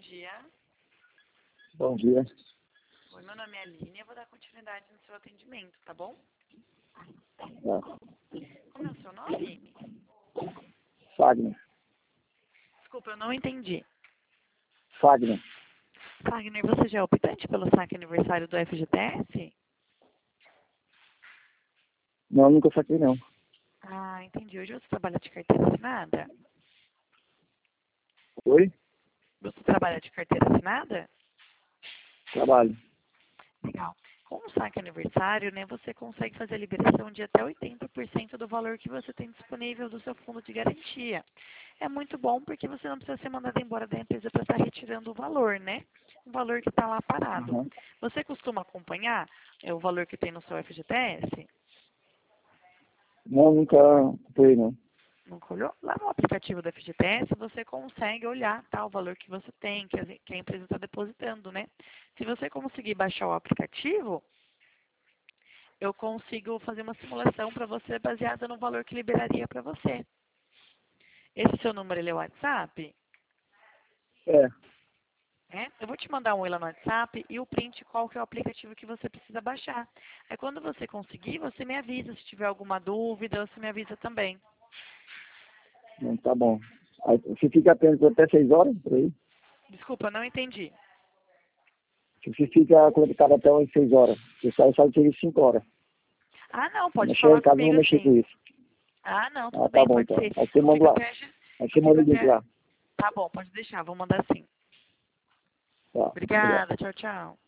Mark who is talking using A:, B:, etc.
A: dia.
B: Bom dia.
A: Oi, meu nome é Aline, eu vou dar continuidade no seu atendimento, tá bom? Como é o seu nome?
B: Fagner.
A: Desculpa, eu não entendi.
B: Fagner.
A: Wagner, você já é optante pelo saque aniversário do FGTS?
B: Não, nunca saquei não.
A: Ah, entendi. Hoje você trabalha de carteira assinada?
B: Oi?
A: Você trabalha de carteira assinada?
B: Trabalho.
A: Legal. Com o saque aniversário, né, você consegue fazer a liberação de até 80% do valor que você tem disponível do seu fundo de garantia. É muito bom porque você não precisa ser mandado embora da empresa para estar retirando o valor, né? O valor que está lá parado.
B: Uhum.
A: Você costuma acompanhar o valor que tem no seu FGTS?
B: Não, nunca comprei não.
A: Nunca olhou? Lá no aplicativo do FGTS você consegue olhar o valor que você tem, que a empresa está depositando, né? Se você conseguir baixar o aplicativo, eu consigo fazer uma simulação para você baseada no valor que liberaria para você. Esse seu número ele é o WhatsApp?
B: É.
A: É? Eu vou te mandar um oi lá no WhatsApp e o print qual que é o aplicativo que você precisa baixar. Aí quando você conseguir, você me avisa. Se tiver alguma dúvida, você me avisa também.
B: Não, tá bom. Aí, você fica atento até 6 horas, por aí?
A: Desculpa, eu não entendi.
B: Você fica conectado até umas 6 horas. Você sai de serviço 5 horas.
A: Ah, não,
B: Se
A: pode
B: não chegar
A: falar
B: em casa, não vou
A: comigo
B: mexer com
A: sim.
B: isso.
A: Ah, não,
B: Ah,
A: tudo
B: tá
A: bem,
B: bom
A: pode
B: então.
A: ser.
B: Aí você
A: Eu
B: manda
A: fico
B: lá.
A: até...
B: Aí
A: Eu
B: você
A: fico
B: manda o link
A: até...
B: lá.
A: Tá bom, pode deixar, vou mandar sim.
B: Tá, obrigado.
A: Obrigada, tchau, tchau.